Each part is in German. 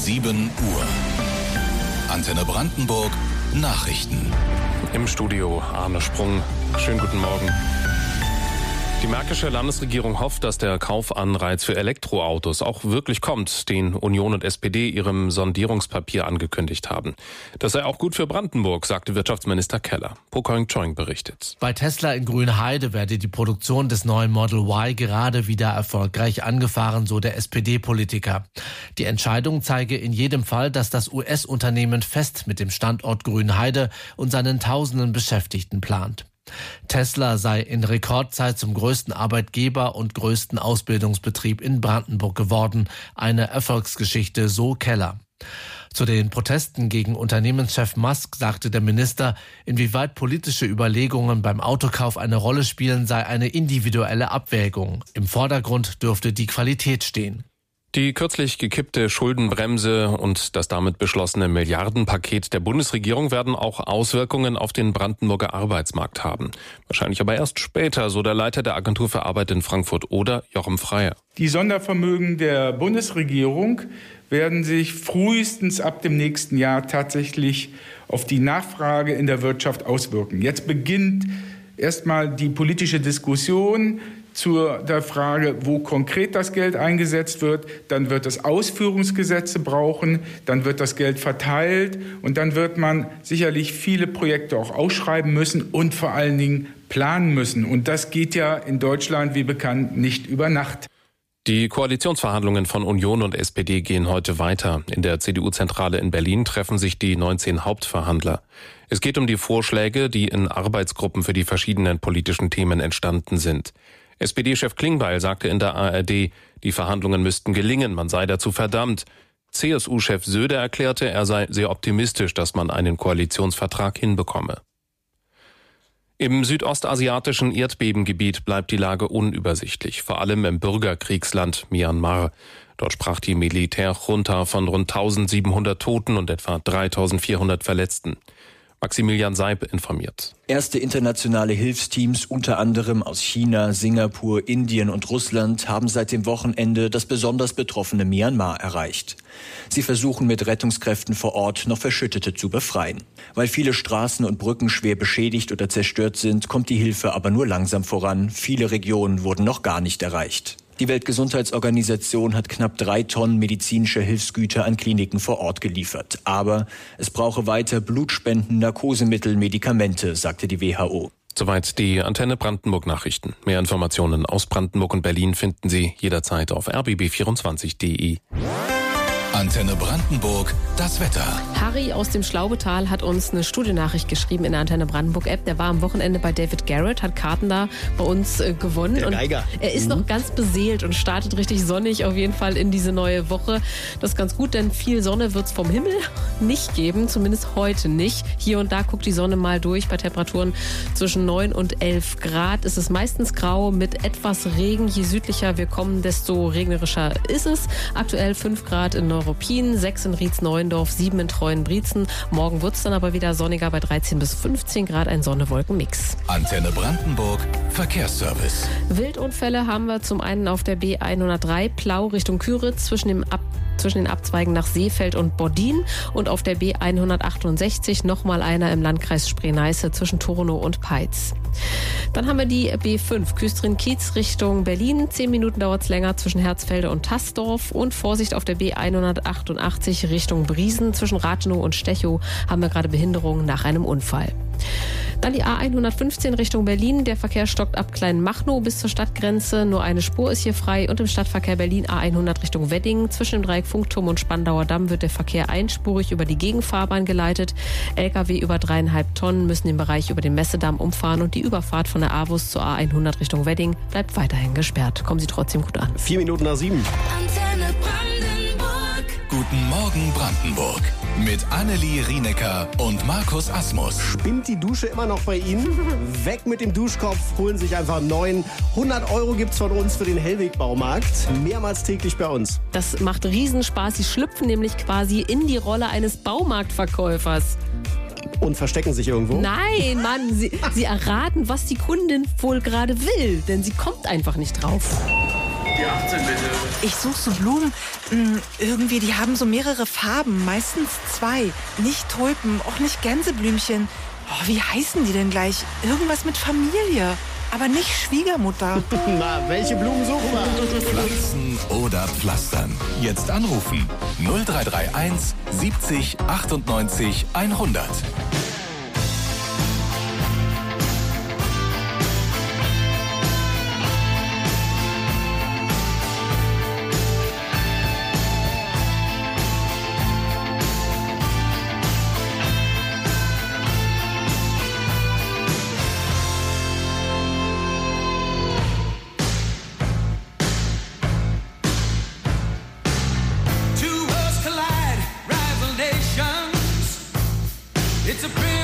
7 Uhr. Antenne Brandenburg Nachrichten. Im Studio Arne Sprung. Schönen guten Morgen. Die märkische Landesregierung hofft, dass der Kaufanreiz für Elektroautos auch wirklich kommt, den Union und SPD ihrem Sondierungspapier angekündigt haben. Das sei auch gut für Brandenburg, sagte Wirtschaftsminister Keller. Po Koing-Choing berichtet. Bei Tesla in Grünheide werde die Produktion des neuen Model Y gerade wieder erfolgreich angefahren, so der SPD-Politiker. Die Entscheidung zeige in jedem Fall, dass das US-Unternehmen fest mit dem Standort Grünheide und seinen tausenden Beschäftigten plant. Tesla sei in Rekordzeit zum größten Arbeitgeber und größten Ausbildungsbetrieb in Brandenburg geworden. Eine Erfolgsgeschichte, so Keller. Zu den Protesten gegen Unternehmenschef Musk sagte der Minister, inwieweit politische Überlegungen beim Autokauf eine Rolle spielen, sei eine individuelle Abwägung. Im Vordergrund dürfte die Qualität stehen. Die kürzlich gekippte Schuldenbremse und das damit beschlossene Milliardenpaket der Bundesregierung werden auch Auswirkungen auf den Brandenburger Arbeitsmarkt haben. Wahrscheinlich aber erst später, so der Leiter der Agentur für Arbeit in Frankfurt oder Jochen Freier. Die Sondervermögen der Bundesregierung werden sich frühestens ab dem nächsten Jahr tatsächlich auf die Nachfrage in der Wirtschaft auswirken. Jetzt beginnt erstmal die politische Diskussion zur der Frage, wo konkret das Geld eingesetzt wird. Dann wird es Ausführungsgesetze brauchen, dann wird das Geld verteilt und dann wird man sicherlich viele Projekte auch ausschreiben müssen und vor allen Dingen planen müssen. Und das geht ja in Deutschland, wie bekannt, nicht über Nacht. Die Koalitionsverhandlungen von Union und SPD gehen heute weiter. In der CDU-Zentrale in Berlin treffen sich die 19 Hauptverhandler. Es geht um die Vorschläge, die in Arbeitsgruppen für die verschiedenen politischen Themen entstanden sind. SPD-Chef Klingbeil sagte in der ARD, die Verhandlungen müssten gelingen, man sei dazu verdammt. CSU-Chef Söder erklärte, er sei sehr optimistisch, dass man einen Koalitionsvertrag hinbekomme. Im südostasiatischen Erdbebengebiet bleibt die Lage unübersichtlich, vor allem im Bürgerkriegsland Myanmar. Dort sprach die Militärjunta von rund 1700 Toten und etwa 3400 Verletzten. Maximilian Seib informiert. Erste internationale Hilfsteams, unter anderem aus China, Singapur, Indien und Russland, haben seit dem Wochenende das besonders betroffene Myanmar erreicht. Sie versuchen mit Rettungskräften vor Ort noch Verschüttete zu befreien. Weil viele Straßen und Brücken schwer beschädigt oder zerstört sind, kommt die Hilfe aber nur langsam voran. Viele Regionen wurden noch gar nicht erreicht. Die Weltgesundheitsorganisation hat knapp 3 Tonnen medizinischer Hilfsgüter an Kliniken vor Ort geliefert. Aber es brauche weiter Blutspenden, Narkosemittel, Medikamente, sagte die WHO. Soweit die Antenne Brandenburg Nachrichten. Mehr Informationen aus Brandenburg und Berlin finden Sie jederzeit auf rbb24.de. Antenne Brandenburg, das Wetter. Harry aus dem Schlaubetal hat uns eine Studienachricht geschrieben in der Antenne Brandenburg App. Der war am Wochenende bei David Garrett, hat Karten da bei uns gewonnen. Der Geiger. Und er ist noch ganz beseelt und startet richtig sonnig auf jeden Fall in diese neue Woche. Das ist ganz gut, denn viel Sonne wird es vom Himmel nicht geben, zumindest heute nicht. Hier und da guckt die Sonne mal durch bei Temperaturen zwischen 9 und 11 Grad. Es ist meistens grau mit etwas Regen. Je südlicher wir kommen, desto regnerischer ist es. Aktuell 5 Grad in Neuruppin, 6 in Rietz-Neuendorf, 7 in Treuenbrietzen. Morgen wird es dann aber wieder sonniger bei 13 bis 15 Grad, ein Sonne-Wolken-Mix. Antenne Brandenburg, Verkehrsservice. Wildunfälle haben wir zum einen auf der B103 Plau Richtung Küritz zwischen den Abzweigen nach Seefeld und Bordin und auf der B168 nochmal einer im Landkreis Spree-Neiße zwischen Turnow und Peitz. Dann haben wir die B5 Küstrin-Kiez Richtung Berlin. 10 Minuten dauert es länger zwischen Herzfelde und Tassdorf. Und Vorsicht auf der B188 Richtung Briesen. Zwischen Rathenow und Stechow haben wir gerade Behinderungen nach einem Unfall. Dann die A115 Richtung Berlin. Der Verkehr stockt ab Kleinmachnow bis zur Stadtgrenze. Nur eine Spur ist hier frei. Und im Stadtverkehr Berlin A100 Richtung Wedding. Zwischen dem Dreieck Funkturm und Spandauer Damm wird der Verkehr einspurig über die Gegenfahrbahn geleitet. Lkw über 3,5 Tonnen müssen den Bereich über den Messedamm umfahren. Und die Überfahrt von der AWUS zur A100 Richtung Wedding bleibt weiterhin gesperrt. Kommen Sie trotzdem gut an. 4 Minuten nach 7. Antenne Brandenburg. Guten Morgen Brandenburg. Mit Annelie Rienecker und Markus Asmus. Spinnt die Dusche immer noch bei Ihnen? Weg mit dem Duschkopf, holen sich einfach einen neuen. 100 € gibt's von uns für den Hellweg-Baumarkt. Mehrmals täglich bei uns. Das macht Riesenspaß. Sie schlüpfen nämlich quasi in die Rolle eines Baumarktverkäufers. Und verstecken sich irgendwo? Nein, Mann, Sie erraten, was die Kundin wohl gerade will, denn sie kommt einfach nicht drauf. Die 18 bitte. Ich suche so Blumen. Irgendwie, die haben so mehrere Farben. Meistens 2. Nicht Tulpen, auch nicht Gänseblümchen. Oh, wie heißen die denn gleich? Irgendwas mit Familie. Aber nicht Schwiegermutter. Na, welche Blumen suchen wir? Pflanzen oder Pflastern. Jetzt anrufen. 0331 70 98 100. It's a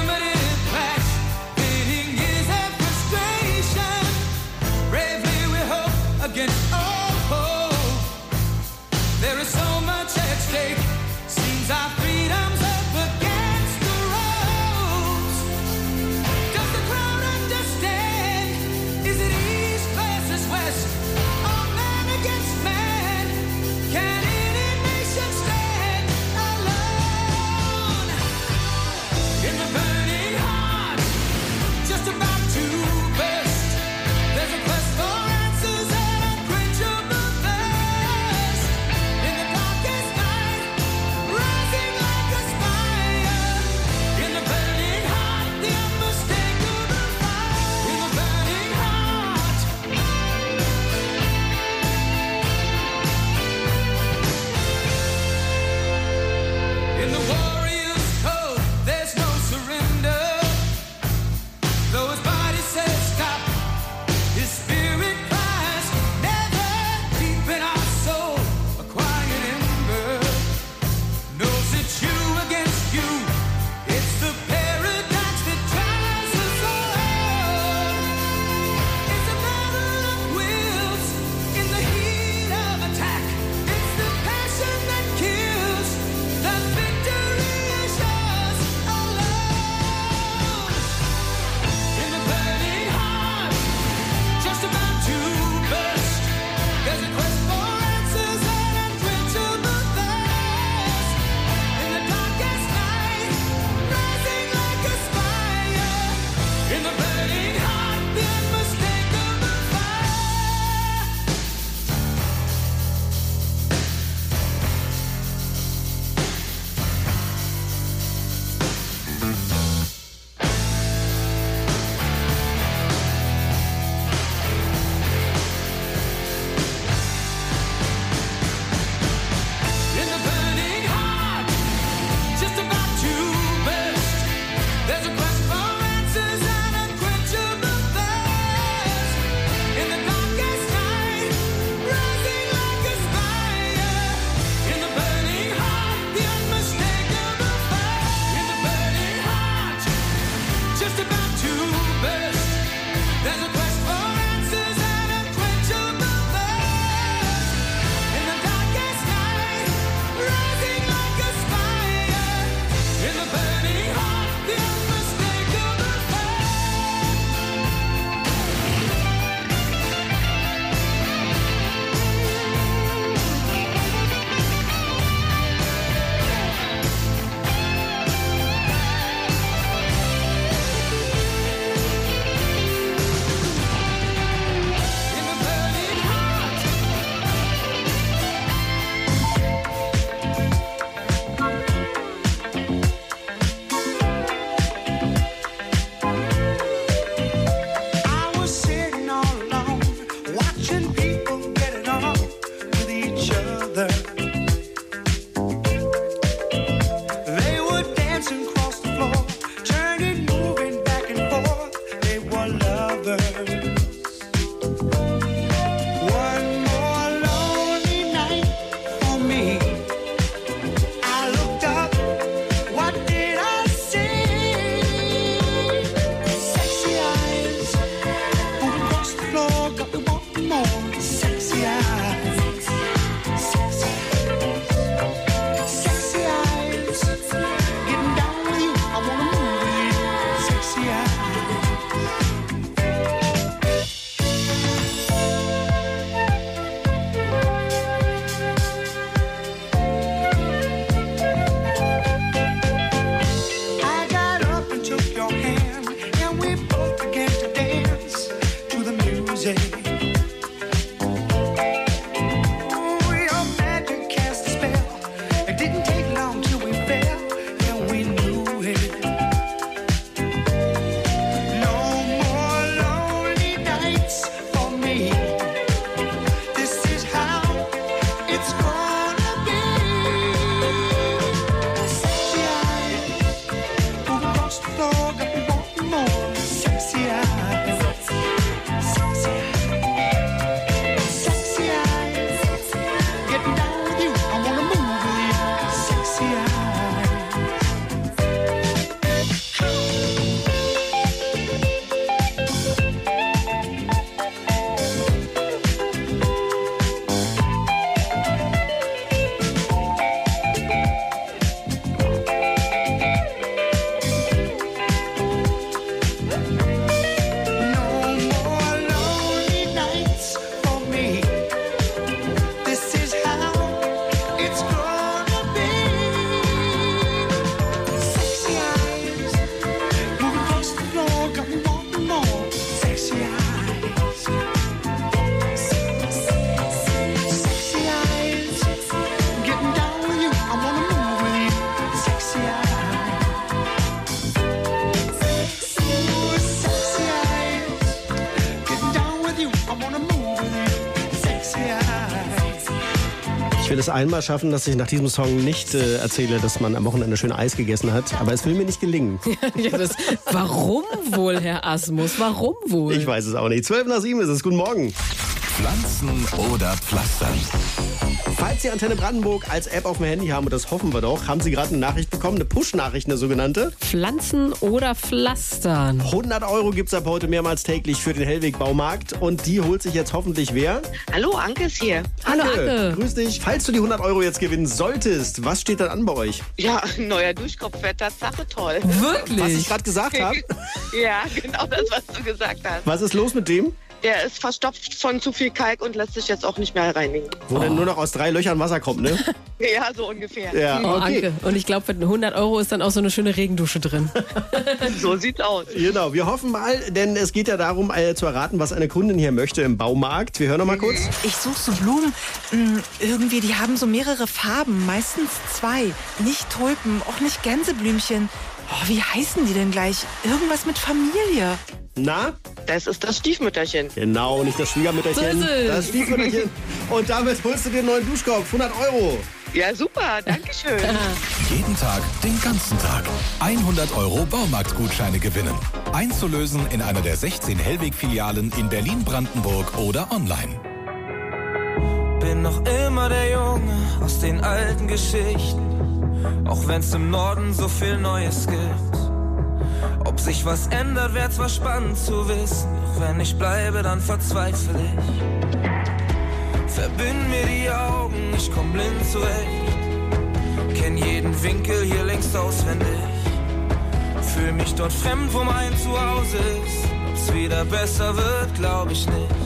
will es einmal schaffen, dass ich nach diesem Song nicht erzähle, dass man am Wochenende schön Eis gegessen hat. Aber es will mir nicht gelingen. Warum wohl, Herr Asmus? Warum wohl? Ich weiß es auch nicht. 6:12 ist es. Guten Morgen. Pflanzen oder Pflastern? Falls Sie Antenne Brandenburg als App auf dem Handy haben, und das hoffen wir doch, haben Sie gerade eine Nachricht bekommen, eine Push-Nachricht, eine sogenannte. Pflanzen oder Pflastern? 100 € gibt es ab heute mehrmals täglich für den Hellweg-Baumarkt. Und die holt sich jetzt hoffentlich wer? Hallo, Anke ist hier. Hallo, Anke. Grüß dich. Falls du die 100 € jetzt gewinnen solltest, was steht dann an bei euch? Ja, neuer Duschkopf wäre Tatsache toll. Wirklich? Was ich gerade gesagt habe? Ja, genau das, was du gesagt hast. Was ist los mit dem? Der ist verstopft von zu viel Kalk und lässt sich jetzt auch nicht mehr reinigen. Wo denn nur noch aus 3 Löchern Wasser kommt, ne? Ja, so ungefähr. Ja, Oh, okay. Anke. Und ich glaube, für 100 € ist dann auch so eine schöne Regendusche drin. So sieht's aus. Genau, wir hoffen mal, denn es geht ja darum, zu erraten, was eine Kundin hier möchte im Baumarkt. Wir hören noch mal kurz. Ich suche so Blumen, irgendwie, die haben so mehrere Farben, meistens 2. Nicht Tulpen, auch nicht Gänseblümchen. Oh, wie heißen die denn gleich? Irgendwas mit Familie. Na? Das ist das Stiefmütterchen. Genau, nicht das Schwiegermütterchen, So ist es. das Stiefmütterchen. Und damit holst du dir einen neuen Duschkopf, 100 €. Ja, super, danke schön. Jeden Tag, den ganzen Tag. 100 € Baumarktgutscheine gewinnen. Einzulösen in einer der 16 Hellweg-Filialen in Berlin, Brandenburg oder online. Bin noch immer der Junge aus den alten Geschichten, auch wenn's im Norden so viel Neues gibt. Ob sich was ändert, wär zwar spannend zu wissen, doch wenn ich bleibe, dann verzweifle ich. Verbind mir die Augen, ich komm blind zurecht, kenn jeden Winkel hier längst auswendig. Fühl mich dort fremd, wo mein Zuhause ist, ob's wieder besser wird, glaub ich nicht.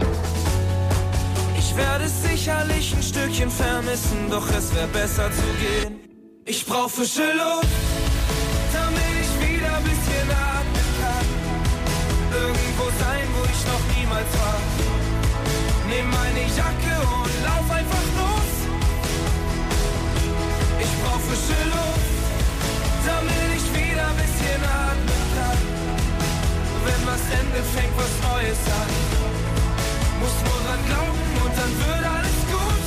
Ich werde es sicherlich ein Stückchen vermissen, doch es wär besser zu gehen. Ich brauch frische Luft, damit ich wieder ein bisschen atmen kann. Irgendwo sein, wo ich noch niemals war. Nimm meine Jacke und lauf einfach los. Ich brauch frische Luft, damit ich wieder ein bisschen atmen kann. Wenn was endet, fängt was Neues an. Muss nur dran glauben und dann wird alles gut.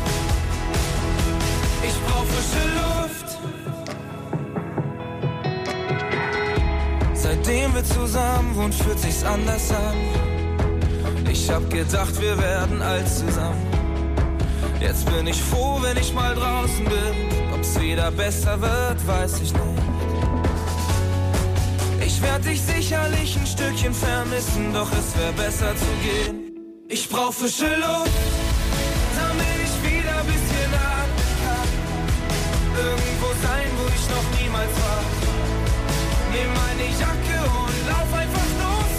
Ich brauch frische Luft. Seitdem wir zusammen wohnen, fühlt sich's anders an. Ich hab gedacht, wir werden alt zusammen. Jetzt bin ich froh, wenn ich mal draußen bin. Ob's wieder besser wird, weiß ich nicht. Ich werd dich sicherlich ein Stückchen vermissen, doch es wär besser zu gehen. Ich brauch frische Luft, damit ich wieder ein bisschen atmen kann. Irgendwo sein, wo ich noch niemals war. Nimm meine Jacke und lauf einfach los.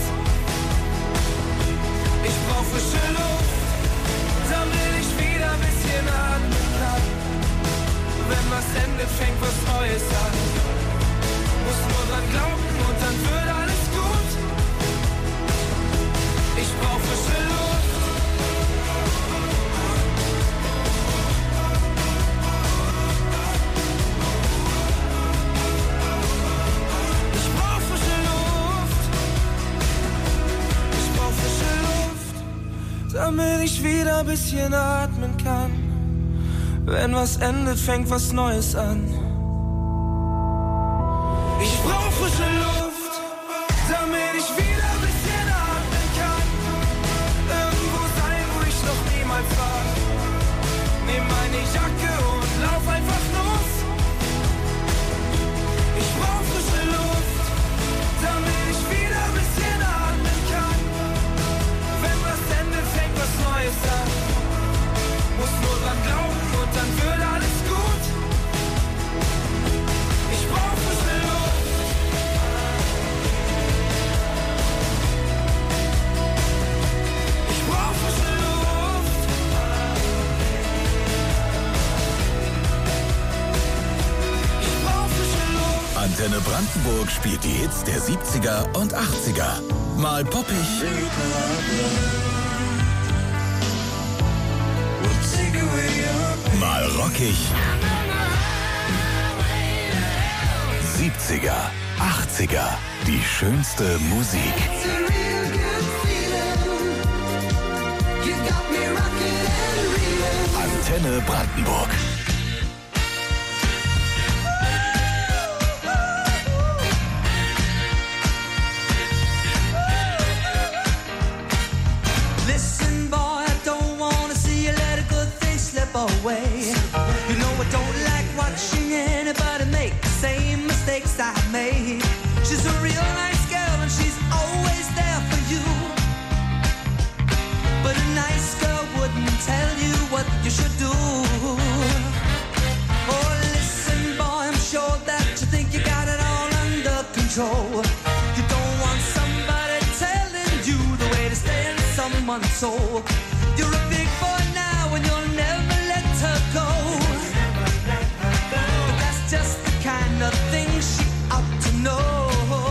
Ich brauch frische Luft, damit ich wieder ein bisschen atmen kann. Wenn was endet, fängt was Neues an. Muss nur dran glauben und dann wird alles gut. Ich brauch frische Luft. Damit ich wieder ein bisschen atmen kann. Wenn was endet, fängt was Neues an. Ich brauch frische Luft, damit ich wieder ein bisschen atmen kann. Irgendwo sein, wo ich noch niemals war. Nimm meine Jacke und lauf einfach los. Ich brauch frische Luft, damit ich wieder ein bisschen atmen kann. Wenn was endet, fängt was Neues an. Muss nur dran glauben und dann wird alles gut. Ich brauch frische Luft. Ich brauch frische Luft. Ich brauch frische Luft. Antenne Brandenburg spielt die Hits der 70er und 80er. Mal poppig, mal rockig. 70er, 80er, die schönste Musik. Antenne Brandenburg. Listen, boy, I don't wanna see you let a good thing slip away. You know I don't like watching anybody make the same mistakes I made. She's a real nice girl and she's always there for you. But a nice girl wouldn't tell you what you should do. Oh, listen, boy, I'm sure that you think you got it all under control. You don't want somebody telling you the way to stay in someone's soul. You're a big boy now and you'll never let her go. But that's just the kind of thing she ought to know.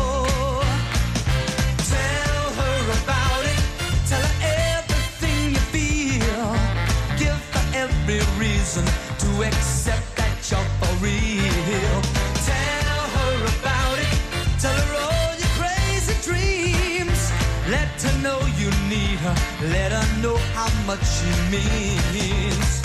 Tell her about it. Tell her everything you feel. Give her every reason to accept that you're for real. Tell her about it. Tell her all your crazy dreams. Let her know you need her. Let her know how much she means.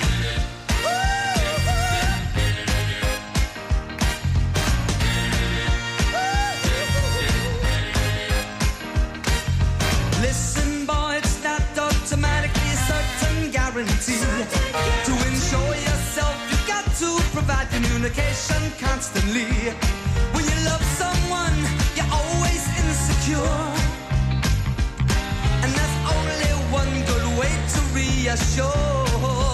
Listen, boy, it's not automatically a certain guarantee. To ensure yourself, you've got to provide communication constantly. When you love someone, you're always insecure. And there's only one good way to reassure.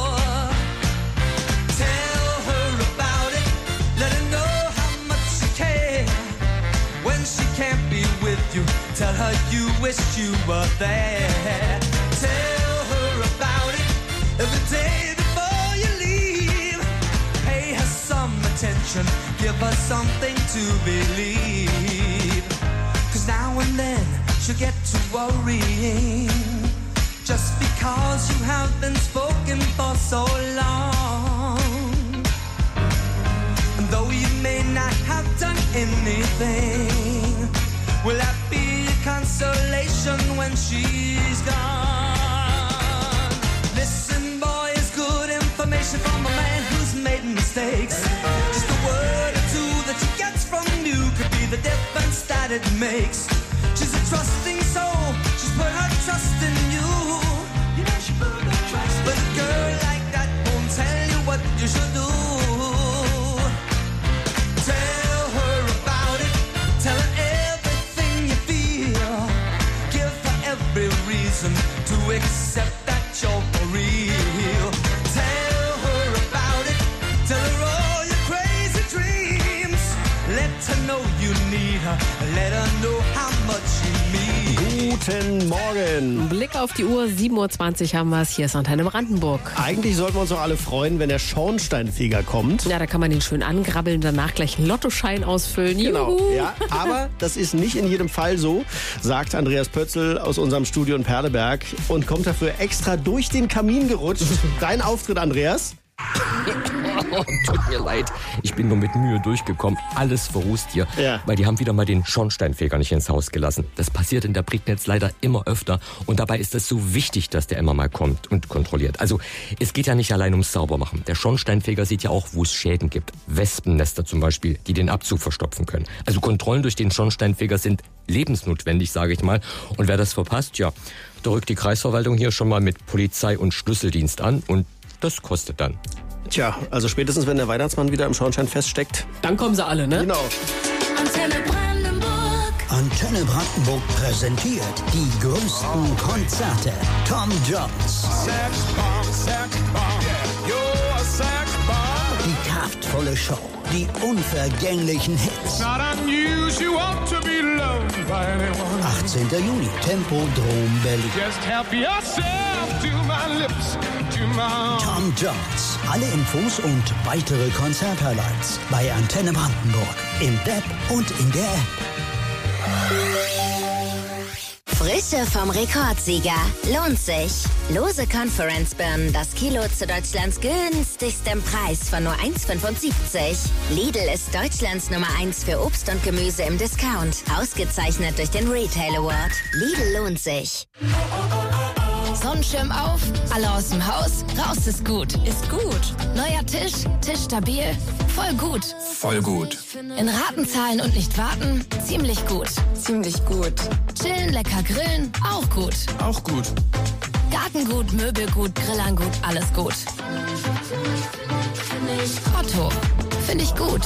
Tell her about it. Let her know how much you care. When she can't be with you, tell her you wish you were there. Tell her about it every day before you leave. Pay her some attention, give her something to believe. 'Cause now and then she'll get to worrying, just because you have been spoken for so long. And though you may not have done anything, will that be a consolation when she's gone? Listen, boy, it's good information from a man who's made mistakes. Just a word or two that she gets from you could be the difference that it makes. She's a trusting soul, she's put her trust in you. You know she put her trust in you. But a girl like that won't tell you what you should do. Tell her about it, tell her everything you feel. Give her every reason to accept that you're for real. Tell her about it, tell her all your crazy dreams. Let her know you need her, let her know how much she means. Guten Morgen. Blick auf die Uhr, 7:20 Uhr haben wir es. Hier ist Antenne Brandenburg. Eigentlich sollten wir uns doch alle freuen, wenn der Schornsteinfeger kommt. Ja, da kann man den schön angrabbeln, danach gleich einen Lottoschein ausfüllen. Genau, Juhu. ja, aber das ist nicht in jedem Fall so, sagt Andreas Pötzl aus unserem Studio in Perleberg und kommt dafür extra durch den Kamin gerutscht. Dein Auftritt, Andreas? Tut mir leid, ich bin nur mit Mühe durchgekommen. Alles verrußt hier, weil die haben wieder mal den Schornsteinfeger nicht ins Haus gelassen. Das passiert in der Prignitz leider immer öfter und dabei ist es so wichtig, dass der immer mal kommt und kontrolliert. Also es geht ja nicht allein ums Saubermachen. Der Schornsteinfeger sieht ja auch, wo es Schäden gibt. Wespennester zum Beispiel, die den Abzug verstopfen können. Also Kontrollen durch den Schornsteinfeger sind lebensnotwendig, sage ich mal. Und wer das verpasst, ja, da rückt die Kreisverwaltung hier schon mal mit Polizei und Schlüsseldienst an und das kostet dann. Tja, also spätestens wenn der Weihnachtsmann wieder im Schornstein feststeckt. Dann kommen sie alle, ne? Genau. Antenne Brandenburg. Antenne Brandenburg präsentiert die größten Konzerte. Tom Jones. Die kraftvolle Show. Die unvergänglichen Hits. 18. Juni, Tempodrom Berlin. Tom Jones. Alle Infos und weitere Konzerthighlights bei Antenne Brandenburg. Im Web und in der App. Frische vom Rekordsieger. Lohnt sich. Lose Conference-Birnen, das Kilo zu Deutschlands günstigstem Preis von nur 1,75. Lidl ist Deutschlands Nummer 1 für Obst und Gemüse im Discount. Ausgezeichnet durch den Retail Award. Lidl lohnt sich. Sonnenschirm auf, alle aus dem Haus, raus ist gut. Ist gut. Neuer Tisch, Tisch stabil, voll gut. Voll gut. In Raten zahlen und nicht warten, ziemlich gut. Ziemlich gut. Chillen, lecker grillen, auch gut. Auch gut. Gartengut, Möbelgut, Grillangut, alles gut. Otto, finde ich gut.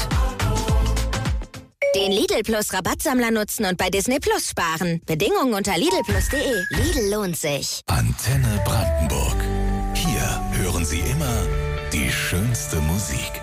Den Lidl Plus Rabattsammler nutzen und bei Disney Plus sparen. Bedingungen unter lidlplus.de. Lidl lohnt sich. Antenne Brandenburg. Hier hören Sie immer die schönste Musik.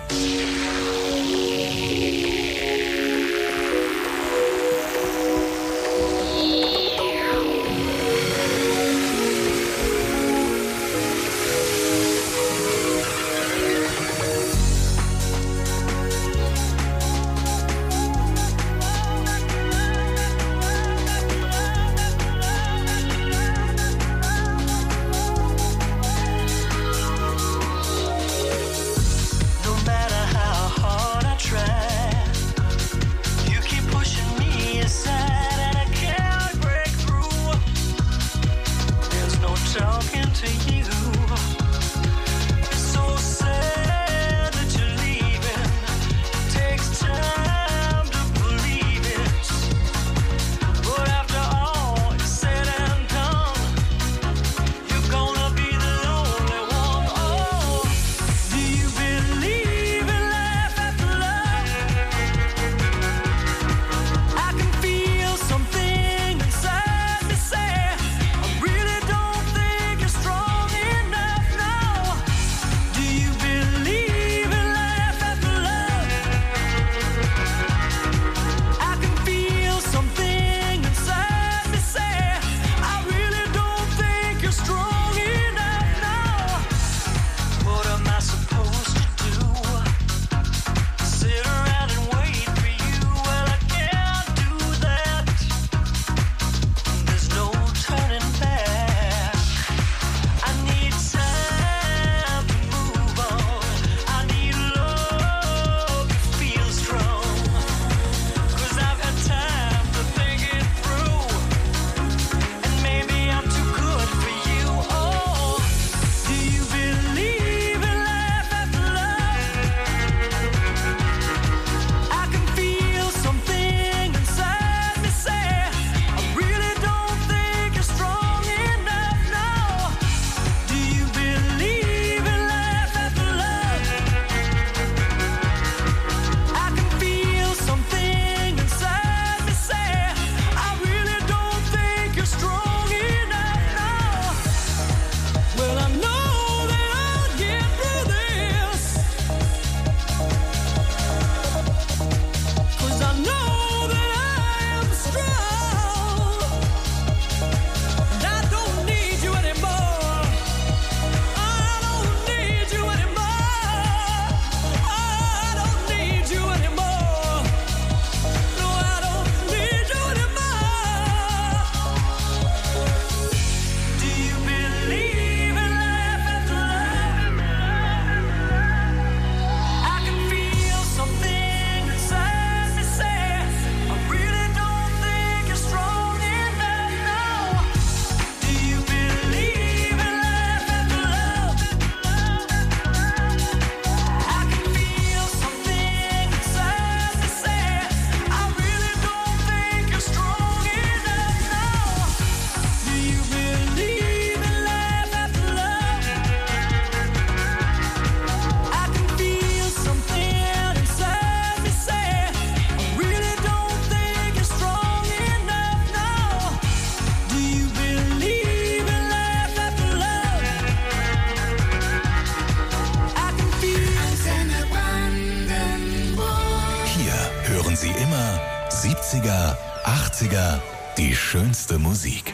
Hören Sie immer 70er, 80er, die schönste Musik.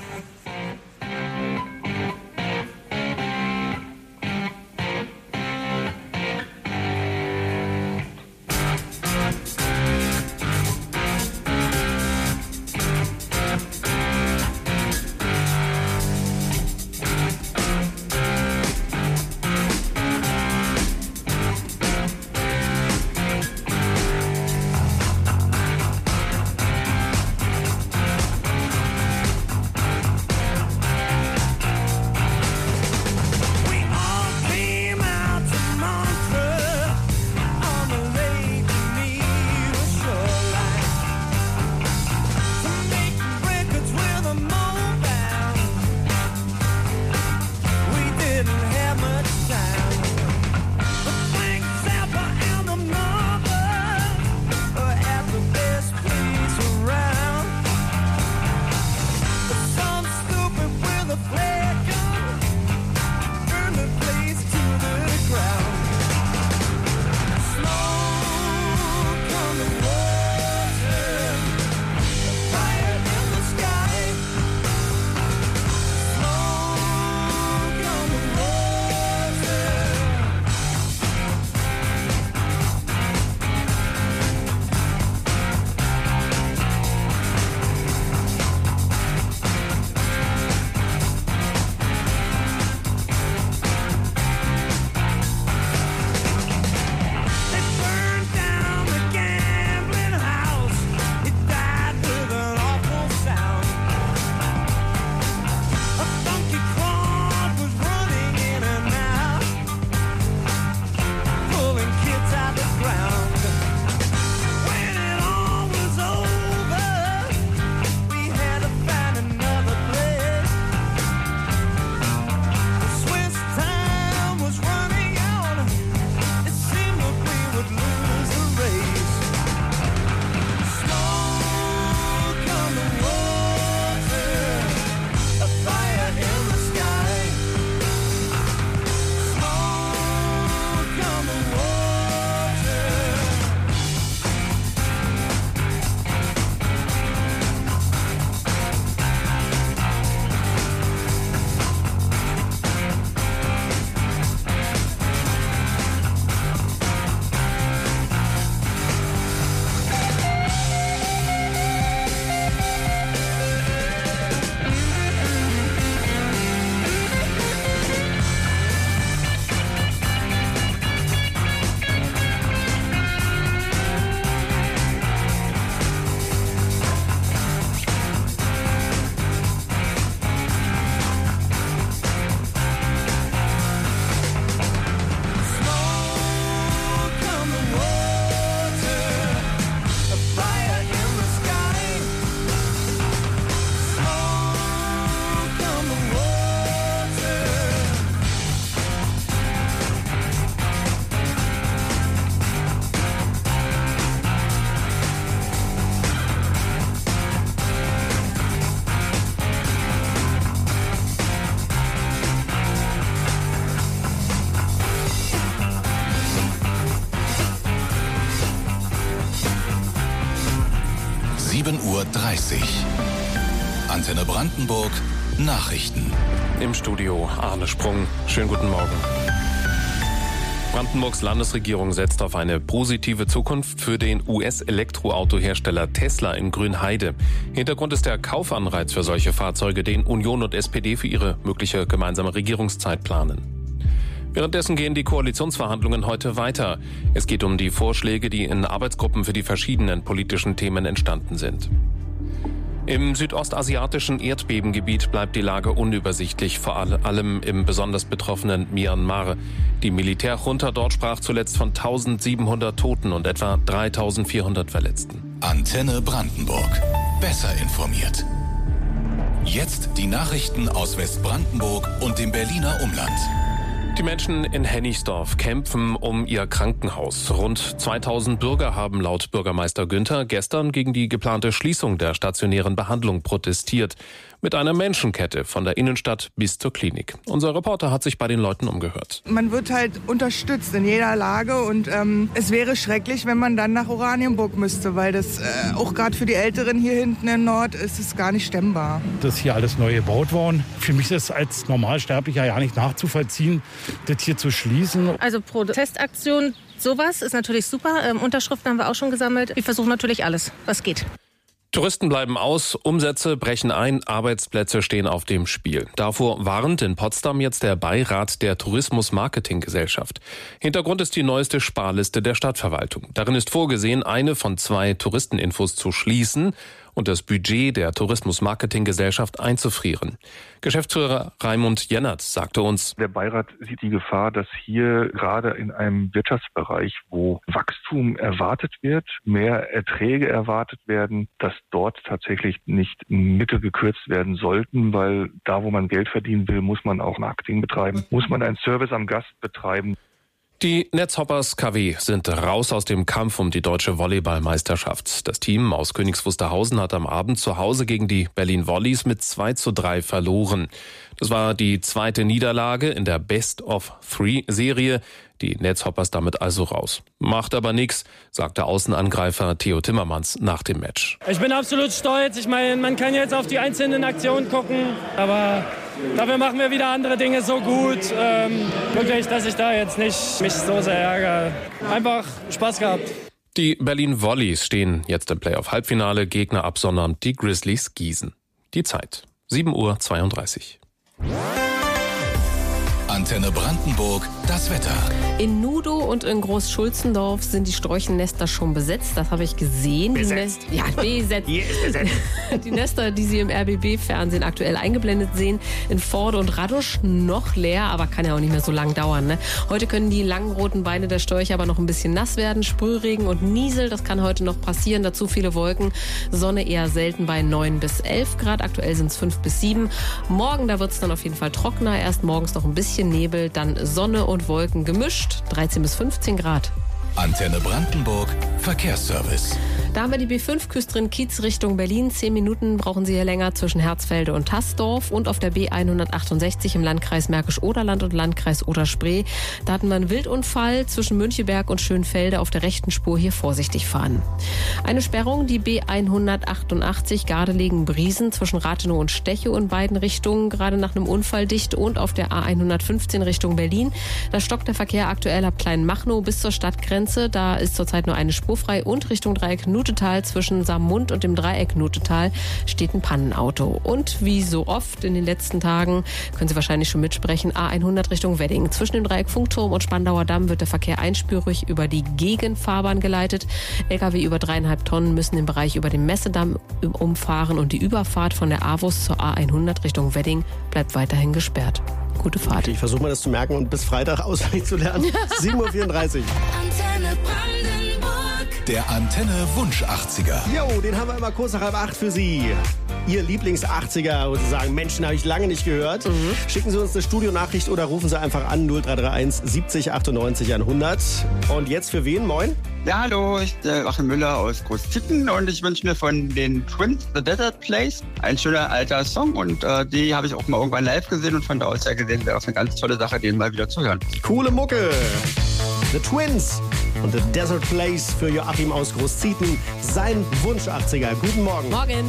7:30 Uhr. Antenne Brandenburg Nachrichten. Im Studio Arne Sprung. Schönen guten Morgen. Brandenburgs Landesregierung setzt auf eine positive Zukunft für den US-Elektroautohersteller Tesla in Grünheide. Hintergrund ist der Kaufanreiz für solche Fahrzeuge, den Union und SPD für ihre mögliche gemeinsame Regierungszeit planen. Währenddessen gehen die Koalitionsverhandlungen heute weiter. Es geht um die Vorschläge, die in Arbeitsgruppen für die verschiedenen politischen Themen entstanden sind. Im südostasiatischen Erdbebengebiet bleibt die Lage unübersichtlich, vor allem im besonders betroffenen Myanmar. Die Militärjunta dort sprach zuletzt von 1700 Toten und etwa 3400 Verletzten. Antenne Brandenburg. Besser informiert. Jetzt die Nachrichten aus Westbrandenburg und dem Berliner Umland. Die Menschen in Hennigsdorf kämpfen um ihr Krankenhaus. Rund 2000 Bürger haben laut Bürgermeister Günther gestern gegen die geplante Schließung der stationären Behandlung protestiert. Mit einer Menschenkette von der Innenstadt bis zur Klinik. Unser Reporter hat sich bei den Leuten umgehört. Man wird halt unterstützt in jeder Lage und es wäre schrecklich, wenn man dann nach Oranienburg müsste, weil das auch gerade für die Älteren hier hinten im Nord ist es gar nicht stemmbar. Das ist hier alles neu gebaut worden. Für mich ist es als Normalsterblicher ja nicht nachzuvollziehen, das hier zu schließen. Also Protestaktion, sowas ist natürlich super. Unterschriften haben wir auch schon gesammelt. Wir versuchen natürlich alles, was geht. Touristen bleiben aus, Umsätze brechen ein, Arbeitsplätze stehen auf dem Spiel. Davor warnt in Potsdam jetzt der Beirat der Tourismus-Marketing-Gesellschaft. Hintergrund ist die neueste Sparliste der Stadtverwaltung. Darin ist vorgesehen, eine von 2 Touristeninfos zu schließen und das Budget der Tourismus-Marketing-Gesellschaft einzufrieren. Geschäftsführer Raimund Jennert sagte uns: Der Beirat sieht die Gefahr, dass hier gerade in einem Wirtschaftsbereich, wo Wachstum erwartet wird, mehr Erträge erwartet werden, dass dort tatsächlich nicht Mittel gekürzt werden sollten, weil da, wo man Geld verdienen will, muss man auch Marketing betreiben, muss man einen Service am Gast betreiben. Die Netzhoppers KW sind raus aus dem Kampf um die deutsche Volleyballmeisterschaft. Das Team aus Königs Wusterhausen hat am Abend zu Hause gegen die Berlin Volleys mit 2:3 verloren. Das war die 2. Niederlage in der Best-of-3-Serie. Die Netzhoppers damit also raus. Macht aber nichts, sagte Außenangreifer Theo Timmermans nach dem Match. Ich bin absolut stolz. Ich meine, man kann jetzt auf die einzelnen Aktionen gucken, aber dafür machen wir wieder andere Dinge so gut. Wirklich, dass ich da jetzt nicht mich so sehr ärgere. Einfach Spaß gehabt. Die Berlin Volleys stehen jetzt im Playoff-Halbfinale. Gegner absondern die Grizzlies Gießen. Die Zeit 7:32 Uhr. Antenne Brandenburg, das Wetter. In Nudow und in Großschulzendorf sind die Sträuchennester schon besetzt. Das habe ich gesehen. Besetzt. Besetzt. Hier ist besetzt. Die Nester, die Sie im RBB-Fernsehen aktuell eingeblendet sehen, in Vorde und Radusch noch leer, aber kann ja auch nicht mehr so lang dauern. Ne? Heute können die langen roten Beine der Störche aber noch ein bisschen nass werden. Sprühregen und Niesel, das kann heute noch passieren. Dazu viele Wolken. Sonne eher selten bei 9 bis 11 Grad. Aktuell sind es 5 bis 7. Morgen, da wird es dann auf jeden Fall trockener. Erst morgens noch ein bisschen Nebel, dann Sonne und Wolken gemischt, 13 bis 15 Grad. Antenne Brandenburg, Verkehrsservice. Da haben wir die B5 Kiez Richtung Berlin. 10 Minuten brauchen Sie hier länger zwischen Herzfelde und Tassdorf. Und auf der B168 im Landkreis Märkisch-Oderland und Landkreis Oder-Spree. Da hatten wir einen Wildunfall zwischen Müncheberg und Schönfelde. Auf der rechten Spur hier vorsichtig fahren. Eine Sperrung, die B188 Gardelegen-Briesen zwischen Rathenow und Stechow in beiden Richtungen. Gerade nach einem Unfall dicht. Und auf der A115 Richtung Berlin. Da stockt der Verkehr aktuell ab Kleinmachnow bis zur Stadtgrenze. Da ist zurzeit nur eine Spur frei und Richtung Dreieck Nutetal zwischen Saarmund und dem Dreieck Nutetal steht ein Pannenauto. Und wie so oft in den letzten Tagen, können Sie wahrscheinlich schon mitsprechen, A100 Richtung Wedding. Zwischen dem Dreieck Funkturm und Spandauer Damm wird der Verkehr einspürig über die Gegenfahrbahn geleitet. LKW über 3,5 Tonnen müssen den Bereich über den Messedamm umfahren und die Überfahrt von der AWUS zur A100 Richtung Wedding bleibt weiterhin gesperrt. Gute Fahrt. Okay, ich versuche mal das zu merken und bis Freitag auswendig zu lernen. 7:34 Uhr. Antenne Brandenburg. Der Antenne Wunsch 80er. Jo, den haben wir immer kurz nach 7:30 für Sie. Ihr Lieblings-80er, wo Sie sagen, Menschen, habe ich lange nicht gehört. Schicken Sie uns eine Studionachricht oder rufen Sie einfach an 0331 70 98 100. Und jetzt für wen? Moin? Ja, hallo, ich bin Achim Müller aus Großzicken und ich wünsche mir von den Twins The Desert Place ein schöner alter Song und die habe ich auch mal irgendwann live gesehen und von da aus her gesehen wäre es eine ganz tolle Sache, den mal wieder zu hören. Coole Mucke. The Twins. Und The Desert Place für Joachim aus Großzieten. Sein Wunsch 80er. Guten Morgen. Morgen.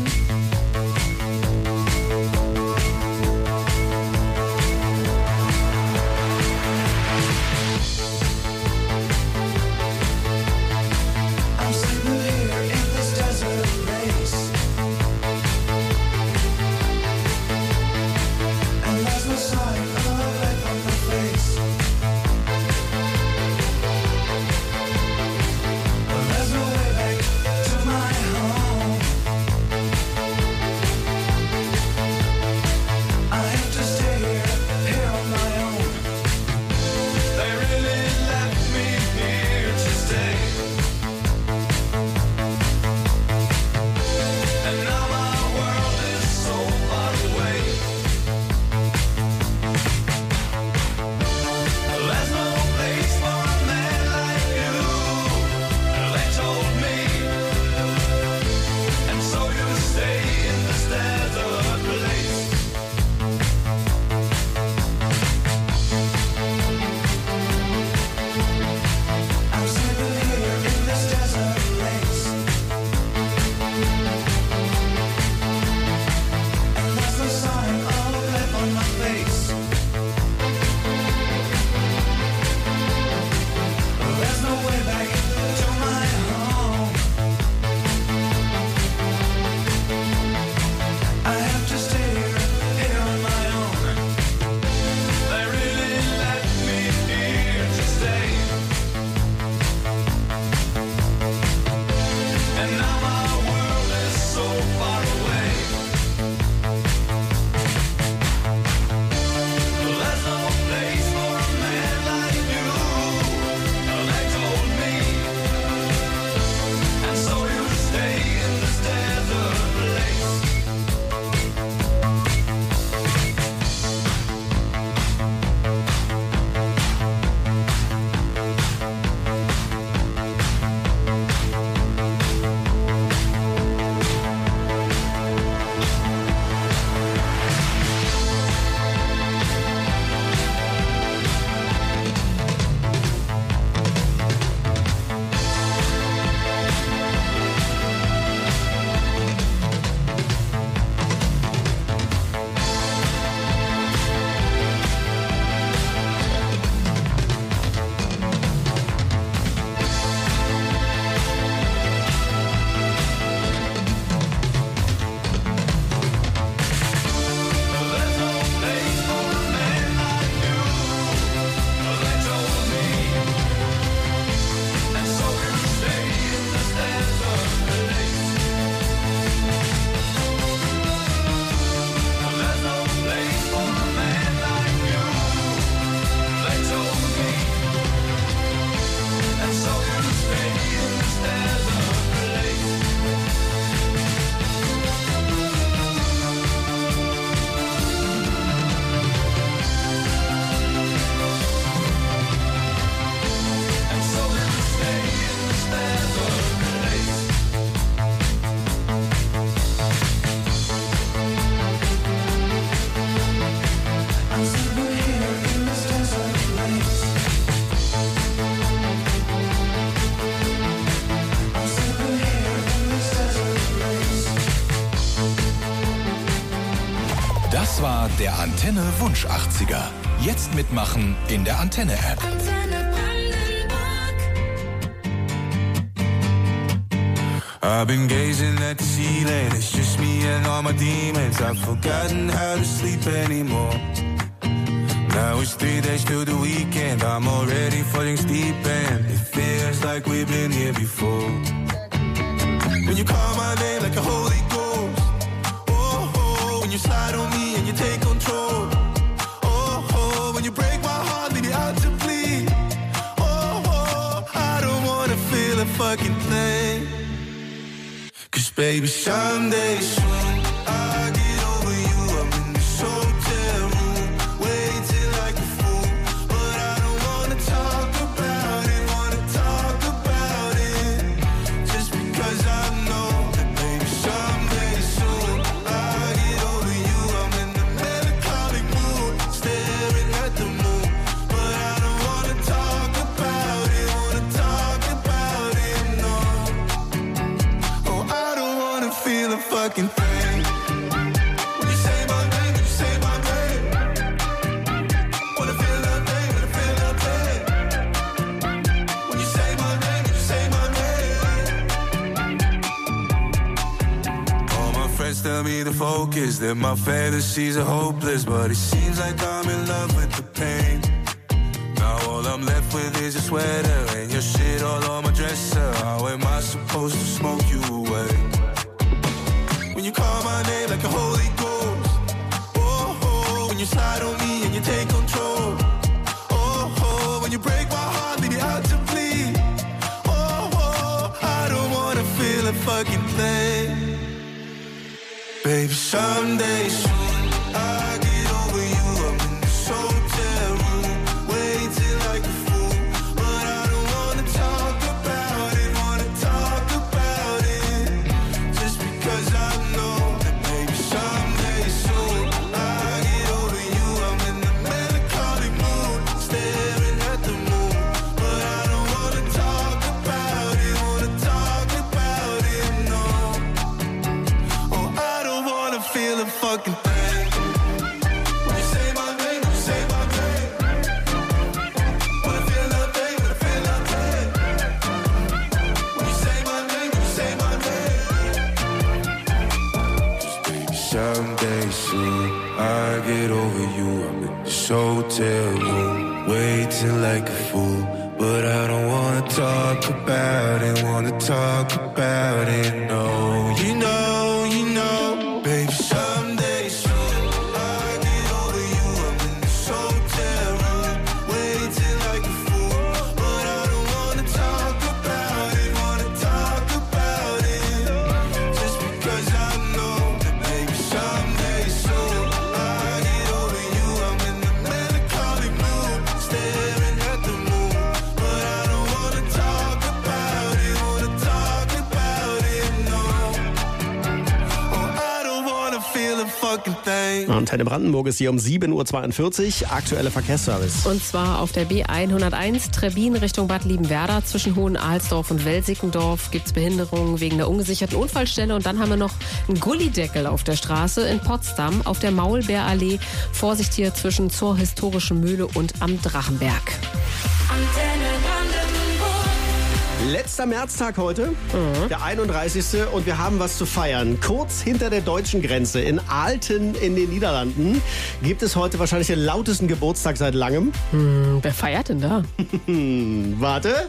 Das war der Antenne Wunsch 80er. Jetzt mitmachen in der Antenne-App. I've been gazing at the ceiling, it's just me and all my demons. I've forgotten how to sleep anymore. Now it's 3 days till the weekend, I'm already falling deep and it feels like we've been here before. When you call my name like a Holy Ghost, oh, oh, when you slide on me and you take control, oh, oh, when you break my heart, leave it out to bleed, oh, oh, I don't wanna feel a fucking thing. Cause baby, someday soon I'll get over you. I'm in this hotel room, waiting like a fool, but I don't wanna talk about it, just because I know that baby, someday soon I'll get over you. I'm in the melancholic mood, staring at the moon, but I don't wanna talk about it, fucking thing. When you say my name, when you say my name. Wanna feel that thing, wanna feel that thing. When you say my name, when you say my name. All my friends tell me to focus, that my fantasies are hopeless, but it seems like I'm in love with the pain. Now all I'm left with is your sweater and your shit all on my dresser. How am I supposed to smoke you away? When you call my name like a holy ghost. Oh, oh, when you slide on me and you take control. Oh, oh, when you break my heart, leave me out to bleed. Oh, oh, I don't wanna feel a fucking thing. Baby, someday soon I get over you. I'm in this hotel room, waiting like a fool, but I don't wanna talk about it, just because I know that maybe someday soon I get over you. I'm in the melancholy mood, staring at the moon, but I don't wanna talk about it, no. Oh, I don't wanna feel a fucking thing. When you say my name, when you say my name. Wanna feel that thing, wanna feel that thing. When you say my name, when you say my name. Just baby, someday soon I get over you. I'm in this hotel room, waiting like a fool, but I don't wanna talk about it, no. You know, baby, someday soon I get over you. I'm in this hotel room, waiting like a fool, but I don't wanna talk about it, just because I know that maybe someday soon I get over you. I'm in the melancholy mood, staring at the moon, but I don't wanna talk about it, no. Oh, I don't wanna feel a fucking thing. Antenne Brandenburg ist hier um 7.42 Uhr. Aktuelle Verkehrsservice. Und zwar auf der B101 Trebbin Richtung Bad Liebenwerda. Zwischen Hohenahlsdorf und Welsickendorf gibt es Behinderungen wegen der ungesicherten Unfallstelle. Und dann haben wir noch einen Gullideckel auf der Straße in Potsdam auf der Maulbeerallee. Vorsicht hier zwischen zur historischen Mühle und am Drachenberg. Letzter Märztag heute, der 31. Und wir haben was zu feiern. Kurz hinter der deutschen Grenze in Aalten in den Niederlanden gibt es heute wahrscheinlich den lautesten Geburtstag seit langem. Wer feiert denn da? Warte.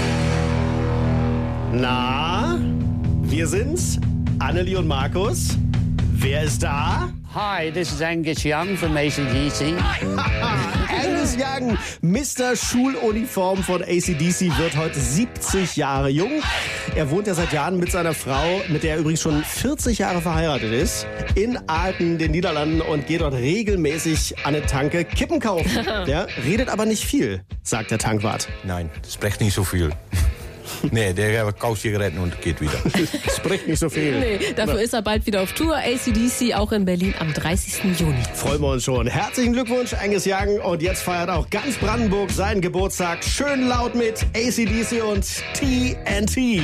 Na, wir sind's, Annelie und Markus. Wer ist da? Hi, this is Angus Young from AC/DC. Angus Young, Mr. Schuluniform von AC/DC, wird heute 70 Jahre jung. Er wohnt ja seit Jahren mit seiner Frau, mit der er übrigens schon 40 Jahre verheiratet ist, in Aalten, den Niederlanden, und geht dort regelmäßig an eine Tanke Kippen kaufen. Ja, redet aber nicht viel, sagt der Tankwart. Nein, spricht nicht so viel. Nee, der kauft Zigaretten und geht wieder. Spricht nicht so viel. Nee, dafür ist er bald wieder auf Tour. AC/DC auch in Berlin am 30. Juni. Freuen wir uns schon. Herzlichen Glückwunsch, Angus Young. Und jetzt feiert auch ganz Brandenburg seinen Geburtstag. Schön laut mit AC/DC und TNT.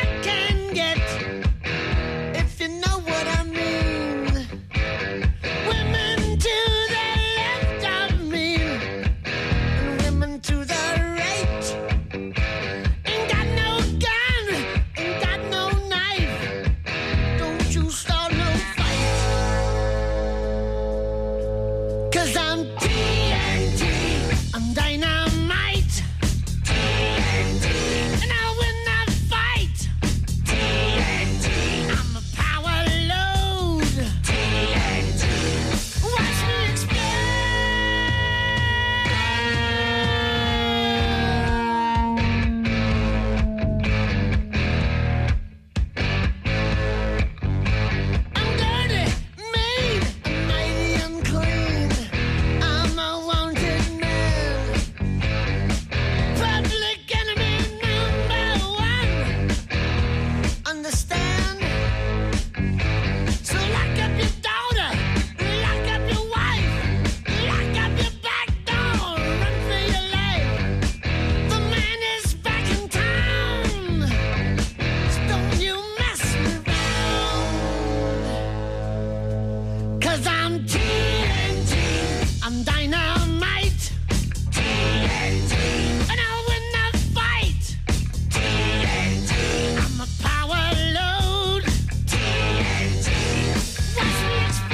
If you know what I mean. 'Cause I'm TNT, I'm dynamite. TNT, and I'll win the fight. TNT, I'm a power load. TNT, watch me explode.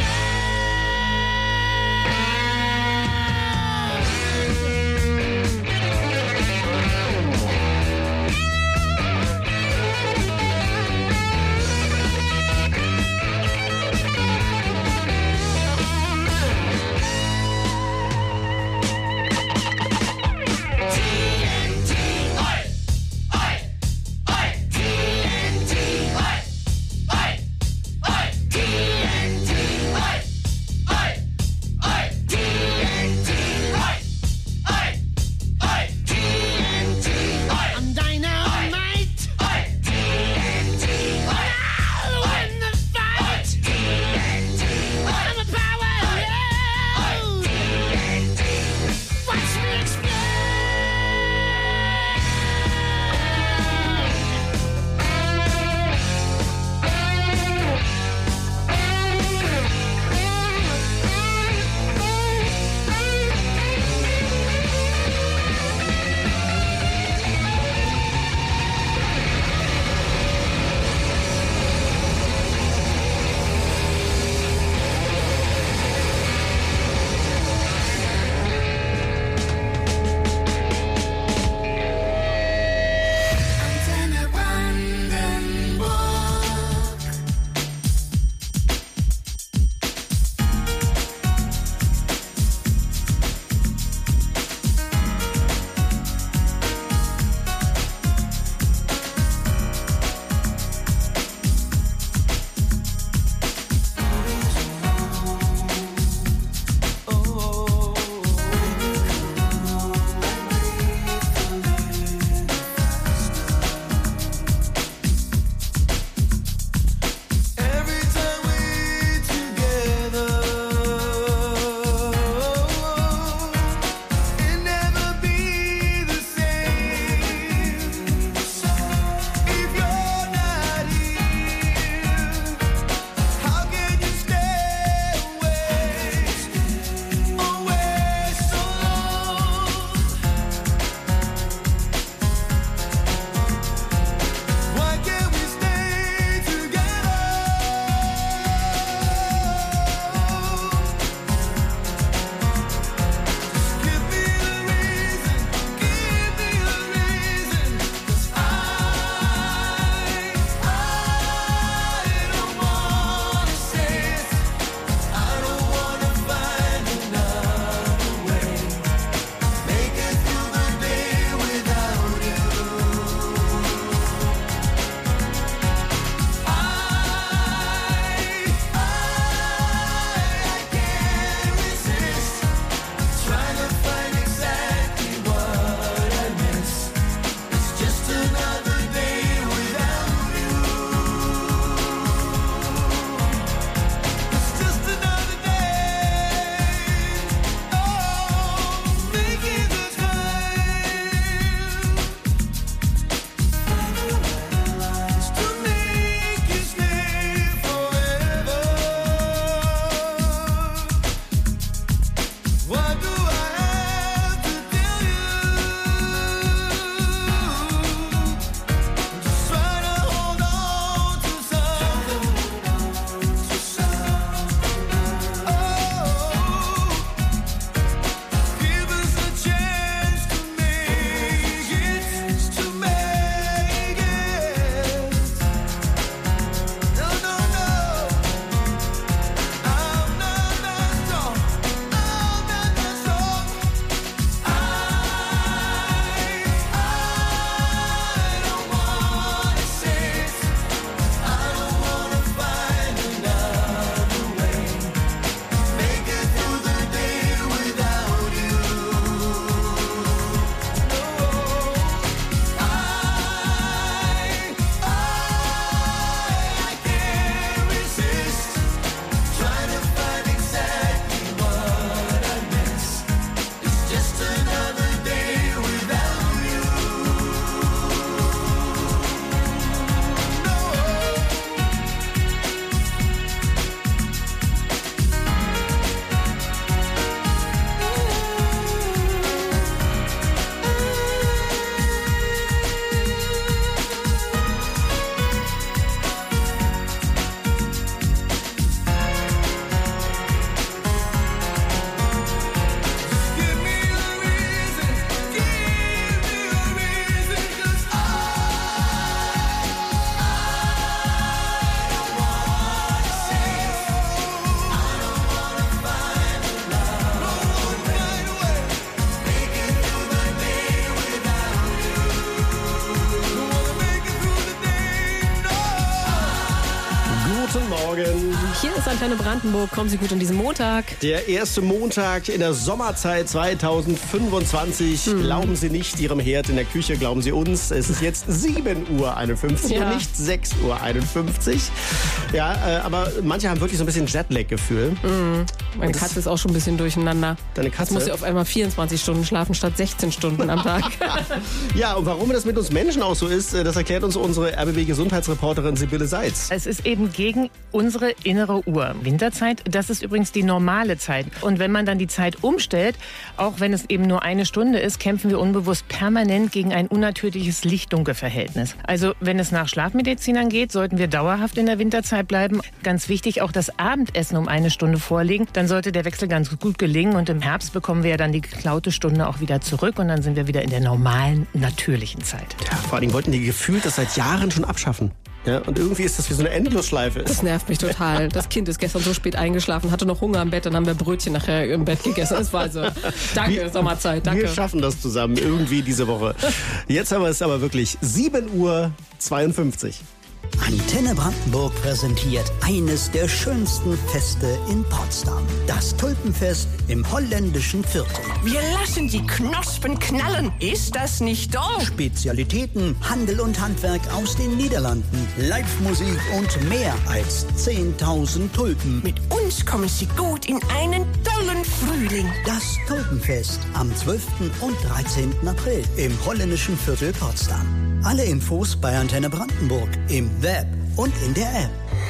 Antenne Brandenburg. Kommen Sie gut in diesen Montag. Der erste Montag in der Sommerzeit 2025. Glauben Sie nicht Ihrem Herd in der Küche, glauben Sie uns. Es ist jetzt 7:51 Uhr und nicht 6:51 Uhr. Ja, aber manche haben wirklich so ein bisschen Jetlag-Gefühl. Meine Katze ist auch schon ein bisschen durcheinander. Deine Katze? Jetzt muss sie auf einmal 24 Stunden schlafen statt 16 Stunden am Tag. Ja, und warum das mit uns Menschen auch so ist, das erklärt uns unsere RBB-Gesundheitsreporterin Sibylle Seitz. Es ist eben gegen unsere innere Uhr. Winterzeit, das ist übrigens die normale Zeit. Und wenn man dann die Zeit umstellt, auch wenn es eben nur eine Stunde ist, kämpfen wir unbewusst permanent gegen ein unnatürliches Licht-Dunkel-Verhältnis. Also wenn es nach Schlafmedizinern geht, sollten wir dauerhaft in der Winterzeit bleiben. Ganz wichtig, auch das Abendessen um eine Stunde vorlegen. Dann sollte der Wechsel ganz gut gelingen. Und im Herbst bekommen wir ja dann die geklaute Stunde auch wieder zurück. Und dann sind wir wieder in der normalen, natürlichen Zeit. Ja, vor allem wollten die gefühlt das seit Jahren schon abschaffen. Ja, und irgendwie ist das wie so eine Endlosschleife. Das nervt mich total. Das Kind ist gestern so spät eingeschlafen, hatte noch Hunger am Bett, dann haben wir Brötchen nachher im Bett gegessen. Es war so. Danke, Sommerzeit, danke. Wir schaffen das zusammen irgendwie diese Woche. Jetzt haben wir es aber wirklich 7:52 Uhr. Antenne Brandenburg präsentiert eines der schönsten Feste in Potsdam. Das Tulpenfest im holländischen Viertel. Wir lassen die Knospen knallen. Ist das nicht toll? Spezialitäten, Handel und Handwerk aus den Niederlanden, Live-Musik und mehr als 10.000 Tulpen. Mit uns kommen Sie gut in einen tollen Frühling. Das Tulpenfest am 12. und 13. April im holländischen Viertel Potsdam. Alle Infos bei Antenne Brandenburg im Web und in der App.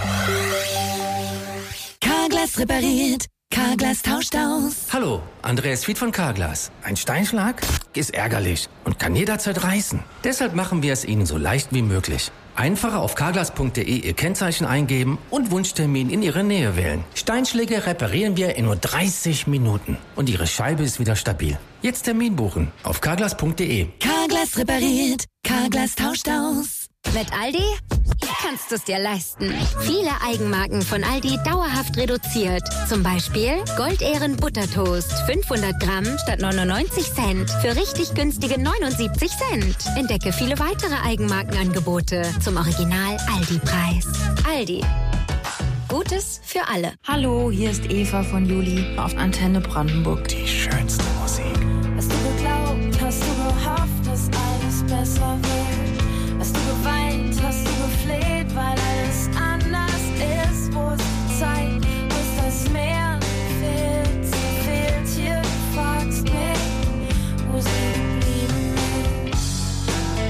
Carglass repariert. Carglass tauscht aus. Hallo, Andreas Fied von Carglass. Ein Steinschlag ist ärgerlich und kann jederzeit reißen. Deshalb machen wir es Ihnen so leicht wie möglich. Einfach auf carglass.de Ihr Kennzeichen eingeben und Wunschtermin in Ihre Nähe wählen. Steinschläge reparieren wir in nur 30 Minuten und Ihre Scheibe ist wieder stabil. Jetzt Termin buchen auf carglass.de. Carglass repariert. Carglass tauscht aus. Mit Aldi kannst du es dir leisten. Viele Eigenmarken von Aldi dauerhaft reduziert. Zum Beispiel Goldähren Buttertoast 500 Gramm statt 99 Cent für richtig günstige 79 Cent. Entdecke viele weitere Eigenmarkenangebote zum Original Aldi-Preis. Aldi. Gutes für alle. Hallo, hier ist Eva von Juli auf Antenne Brandenburg. Die schönste Musik. Hast du geglaubt, hast du gehofft, dass alles besser wird? Hast du geweint, hast du gefleht, weil alles anders ist? Wo ist die Zeit, wo ist das Meer? Sie fehlt hier, du fragst mich, wo sie geblieben ist.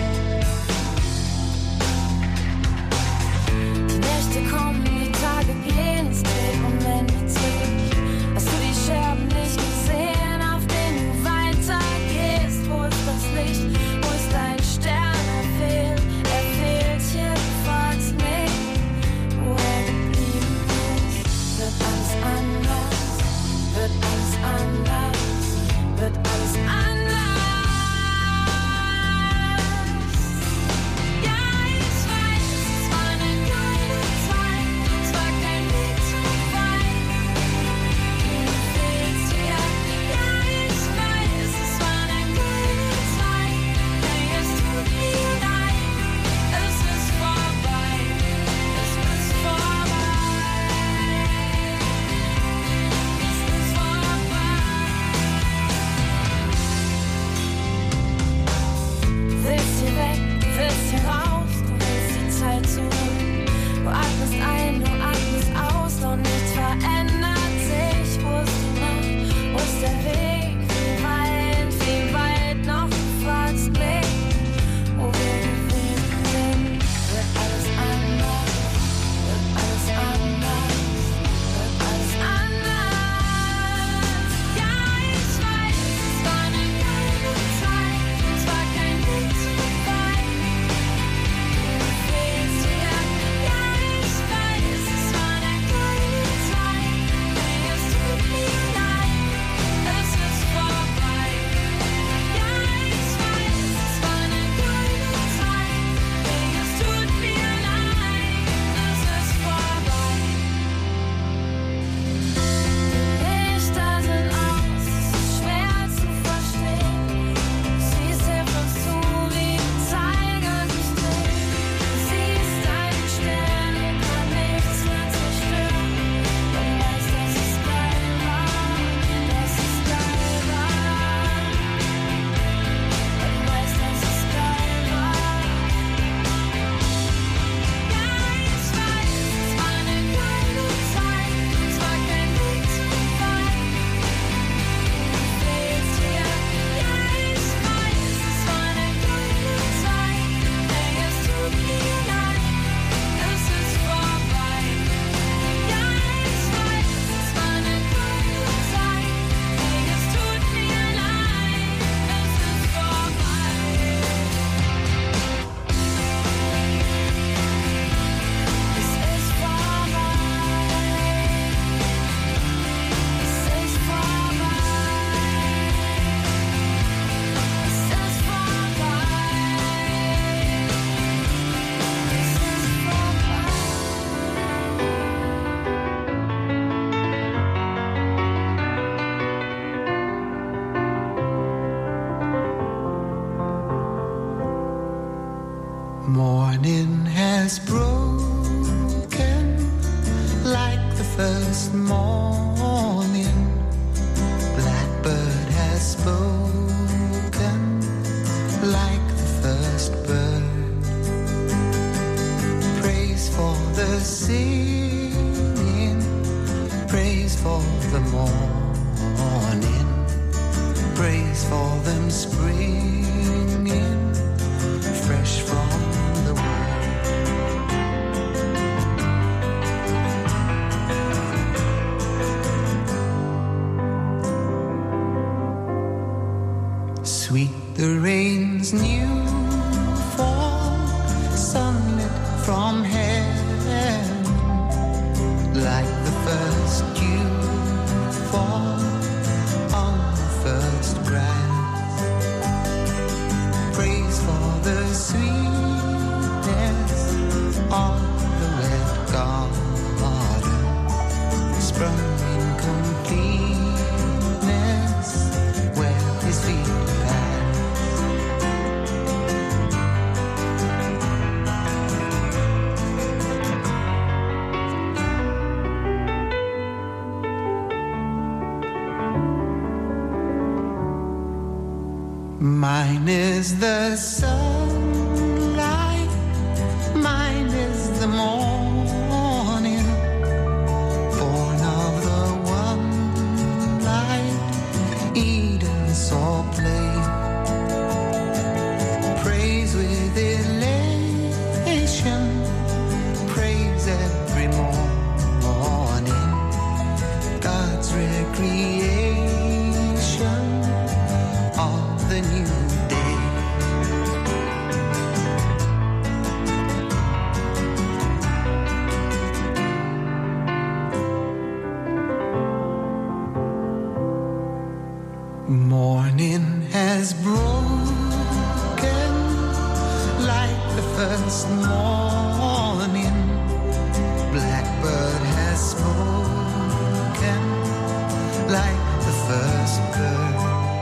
Die Nächte kommen, die Tage gehen, es dreht Momente zählt. Hast du die Scherben nicht gesehen, auf denen du weitergehst? Wo ist das Licht, wo ist dein Stern? Er fehlt hier, du fragst mich, wo er geblieben ist. Wird alles anders, wird alles anders, wird alles anders. Ja, ich weiß, es war eine geile Zeit, es war kein Weg zu weit. Du fehlst hier, ja, ich weiß, es war eine geile Zeit, hey, es tut mir leid. Es ist vorbei, es ist vorbei, es ist vorbei. first morning, blackbird has spoken like the first bird. Praise for the singing, praise for the morning, praise for them springing fresh from the world. Sweet the rain's new fall, sunlit from heaven, like the first dew fall on the first grass. Praise for the sweetness of the red garden, sprung in completeness where his feet mine is the sunlight, mine is the morning, born of the one light Eden saw play. Praise with elation, praise every morning, God's recreation of the new day. Morning has broken like the first morning, blackbird has spoken like the first bird.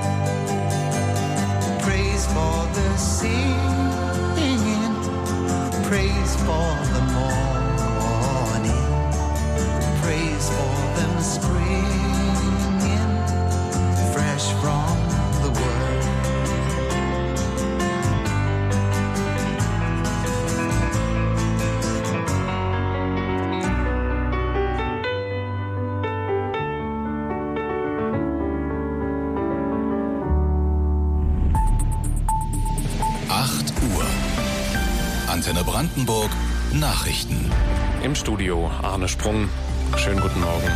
Praise for the singing, praise for the morning, praise for them springing fresh from the world. Antenne Brandenburg Nachrichten. Im Studio Arne Sprung. Schönen guten Morgen.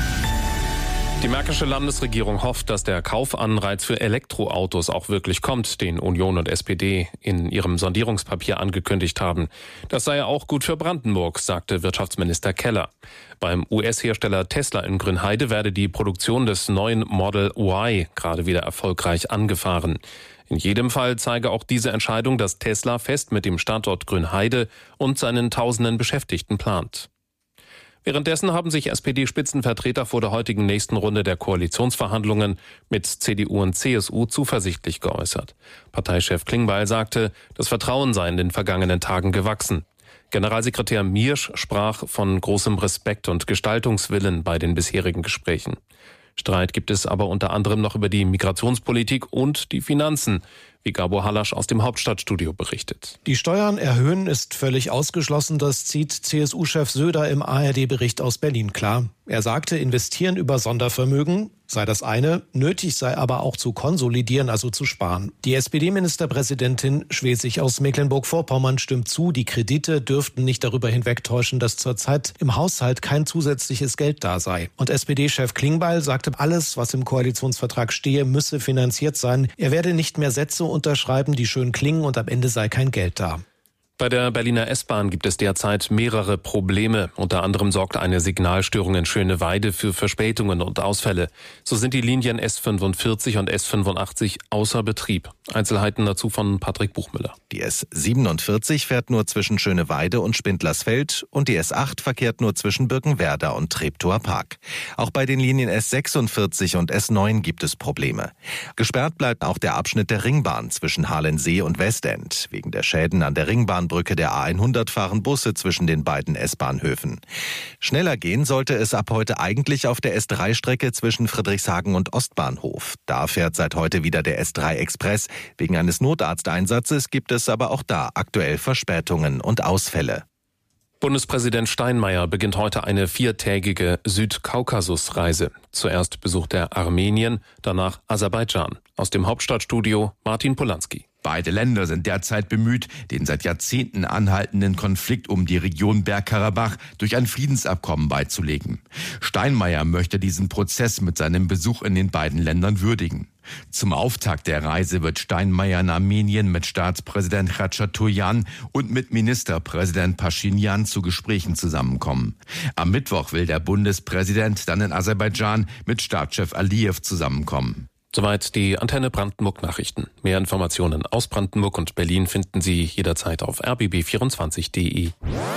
Die märkische Landesregierung hofft, dass der Kaufanreiz für Elektroautos auch wirklich kommt, den Union und SPD in ihrem Sondierungspapier angekündigt haben. Das sei auch gut für Brandenburg, sagte Wirtschaftsminister Keller. Beim US-Hersteller Tesla in Grünheide werde die Produktion des neuen Model Y gerade wieder erfolgreich angefahren. In jedem Fall zeige auch diese Entscheidung, dass Tesla fest mit dem Standort Grünheide und seinen tausenden Beschäftigten plant. Währenddessen haben sich SPD-Spitzenvertreter vor der heutigen nächsten Runde der Koalitionsverhandlungen mit CDU und CSU zuversichtlich geäußert. Parteichef Klingbeil sagte, das Vertrauen sei in den vergangenen Tagen gewachsen. Generalsekretär Miersch sprach von großem Respekt und Gestaltungswillen bei den bisherigen Gesprächen. Streit gibt es aber unter anderem noch über die Migrationspolitik und die Finanzen, wie Gabor Hallasch aus dem Hauptstadtstudio berichtet. Die Steuern erhöhen ist völlig ausgeschlossen, das zieht CSU-Chef Söder im ARD-Bericht aus Berlin klar. Er sagte, investieren über Sondervermögen sei das eine, nötig sei aber auch zu konsolidieren, also zu sparen. Die SPD-Ministerpräsidentin Schwesig aus Mecklenburg-Vorpommern stimmt zu, die Kredite dürften nicht darüber hinwegtäuschen, dass zurzeit im Haushalt kein zusätzliches Geld da sei. Und SPD-Chef Klingbeil sagte, alles, was im Koalitionsvertrag stehe, müsse finanziert sein. Er werde nicht mehr Sätze unterschreiben, die schön klingen und am Ende sei kein Geld da. Bei der Berliner S-Bahn gibt es derzeit mehrere Probleme. Unter anderem sorgt eine Signalstörung in Schöneweide für Verspätungen und Ausfälle. So sind die Linien S45 und S85 außer Betrieb. Einzelheiten dazu von Patrick Buchmüller. Die S47 fährt nur zwischen Schöneweide und Spindlersfeld und die S8 verkehrt nur zwischen Birkenwerder und Treptower Park. Auch bei den Linien S46 und S9 gibt es Probleme. Gesperrt bleibt auch der Abschnitt der Ringbahn zwischen Halensee und Westend. Wegen der Schäden an der Ringbahn Steinmauernbrücke der A100 fahren Busse zwischen den beiden S-Bahnhöfen. Schneller gehen sollte es ab heute eigentlich auf der S3-Strecke zwischen Friedrichshagen und Ostbahnhof. Da fährt seit heute wieder der S3 Express. Wegen eines Notarzteinsatzes gibt es aber auch da aktuell Verspätungen und Ausfälle. Bundespräsident Steinmeier beginnt heute eine 4-tägige Südkaukasusreise. Zuerst besucht er Armenien, danach Aserbaidschan. Aus dem Hauptstadtstudio Martin Polanski. Beide Länder sind derzeit bemüht, den seit Jahrzehnten anhaltenden Konflikt um die Region Bergkarabach durch ein Friedensabkommen beizulegen. Steinmeier möchte diesen Prozess mit seinem Besuch in den beiden Ländern würdigen. Zum Auftakt der Reise wird Steinmeier in Armenien mit Staatspräsident Khachaturian und mit Ministerpräsident Pashinyan zu Gesprächen zusammenkommen. Am Mittwoch will der Bundespräsident dann in Aserbaidschan mit Staatschef Aliyev zusammenkommen. Soweit die Antenne Brandenburg Nachrichten. Mehr Informationen aus Brandenburg und Berlin finden Sie jederzeit auf rbb24.de.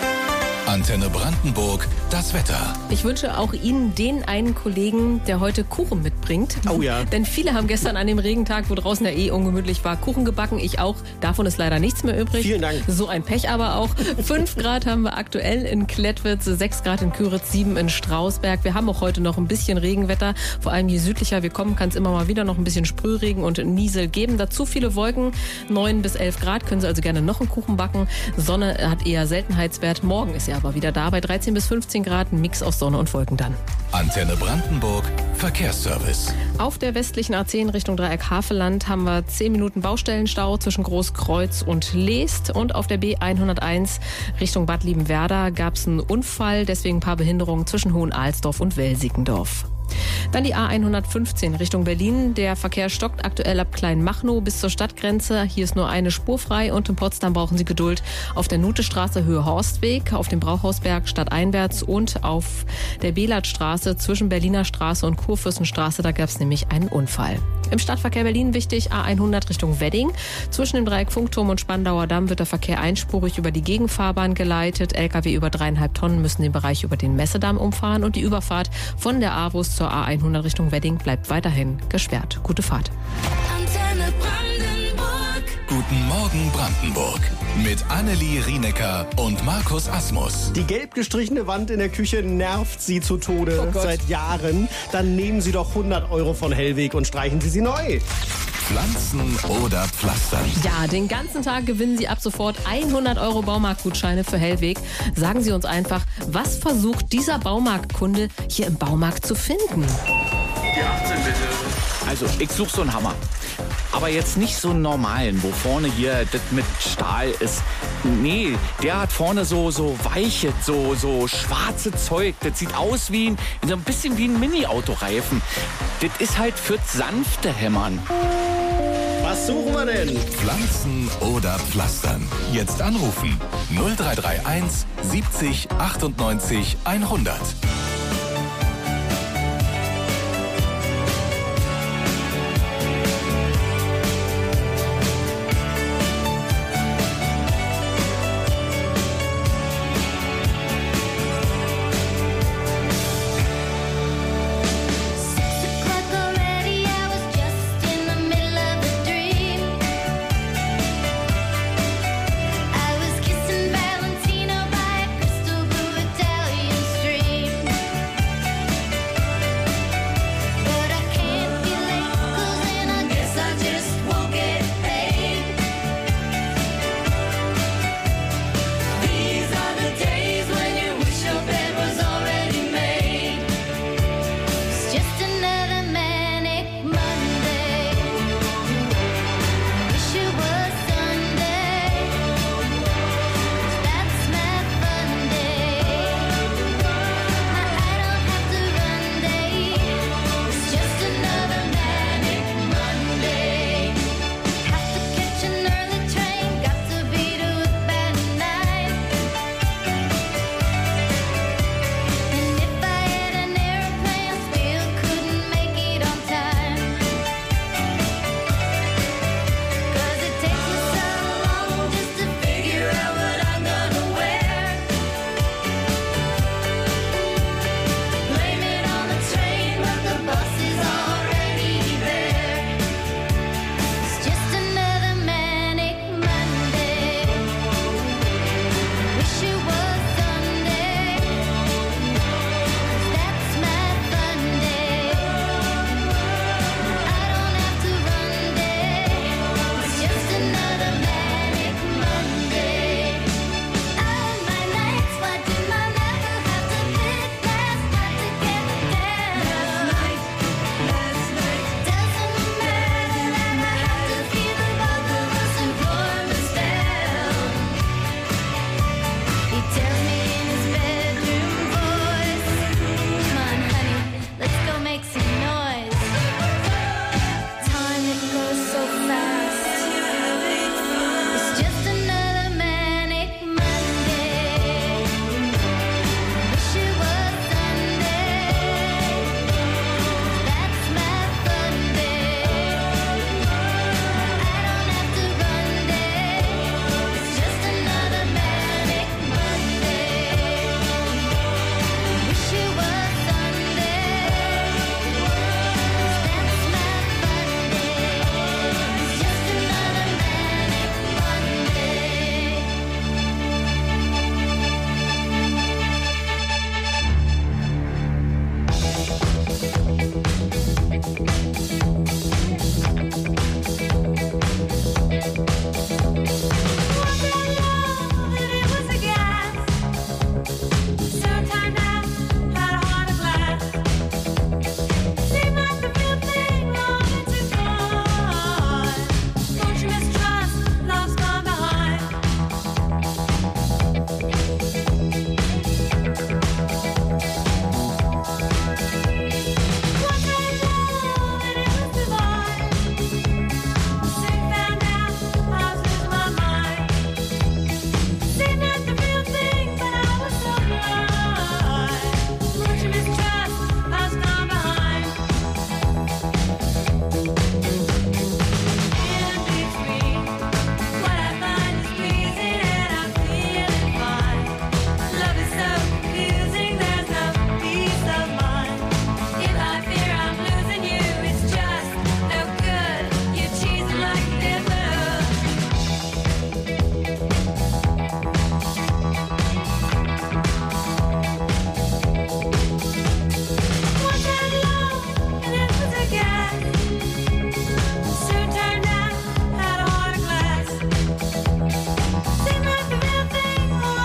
Antenne Brandenburg, das Wetter. Ich wünsche auch Ihnen den einen Kollegen, der heute Kuchen mitbringt. Oh ja. Denn viele haben gestern an dem Regentag, wo draußen ja ungemütlich war, Kuchen gebacken. Ich auch. Davon ist leider nichts mehr übrig. Vielen Dank. So ein Pech aber auch. 5 Grad haben wir aktuell in Klettwitz, 6 Grad in Küritz, 7 in Strausberg. Wir haben auch heute noch ein bisschen Regenwetter. Vor allem je südlicher wir kommen, kann es immer mal wieder noch ein bisschen Sprühregen und Niesel geben. Dazu viele Wolken. 9 bis 11 Grad. Können Sie also gerne noch einen Kuchen backen. Sonne hat eher Seltenheitswert. Morgen ist ja aber wieder da bei 13 bis 15 Grad, ein Mix aus Sonne und Wolken dann. Antenne Brandenburg, Verkehrsservice. Auf der westlichen A10 Richtung Dreieck-Havelland haben wir 10 Minuten Baustellenstau zwischen Großkreuz und Leest. Und auf der B101 Richtung Bad Liebenwerda gab es einen Unfall, deswegen ein paar Behinderungen zwischen Hohenalsdorf und Welsickendorf. Dann die A115 Richtung Berlin. Der Verkehr stockt aktuell ab Kleinmachnow bis zur Stadtgrenze. Hier ist nur eine Spur frei und in Potsdam brauchen Sie Geduld auf der Nutestraße Höhe Horstweg, auf dem Brauhausberg stadteinwärts und auf der Belatstraße zwischen Berliner Straße und Kurfürstenstraße. Da gab es nämlich einen Unfall. Im Stadtverkehr Berlin wichtig A100 Richtung Wedding. Zwischen dem Dreieck Funkturm und Spandauer Damm wird der Verkehr einspurig über die Gegenfahrbahn geleitet. Lkw über 3,5 Tonnen müssen den Bereich über den Messedamm umfahren und die Überfahrt von der Avus zur A100 Richtung Wedding bleibt weiterhin gesperrt. Gute Fahrt. Antenne Brandenburg. Guten Morgen Brandenburg. Mit Annelie Rienecker und Markus Asmus. Die gelb gestrichene Wand in der Küche nervt Sie zu Tode seit Jahren. Dann nehmen Sie doch 100 € von Hellweg und streichen Sie sie neu. Pflanzen oder Pflastern? Ja, den ganzen Tag gewinnen Sie ab sofort 100 € Baumarktgutscheine für Hellweg. Sagen Sie uns einfach, was versucht dieser Baumarktkunde hier im Baumarkt zu finden? Die 18 bitte. Also, ich suche so einen Hammer. Aber jetzt nicht so einen normalen, wo vorne hier das mit Stahl ist. Nee, der hat vorne so weiche, so schwarze Zeug. Das sieht aus wie so ein bisschen wie ein Mini-Autoreifen. Das ist halt fürs sanfte Hämmern. Was suchen wir denn? Pflanzen oder Pflastern? Jetzt anrufen. 0331 70 98 100.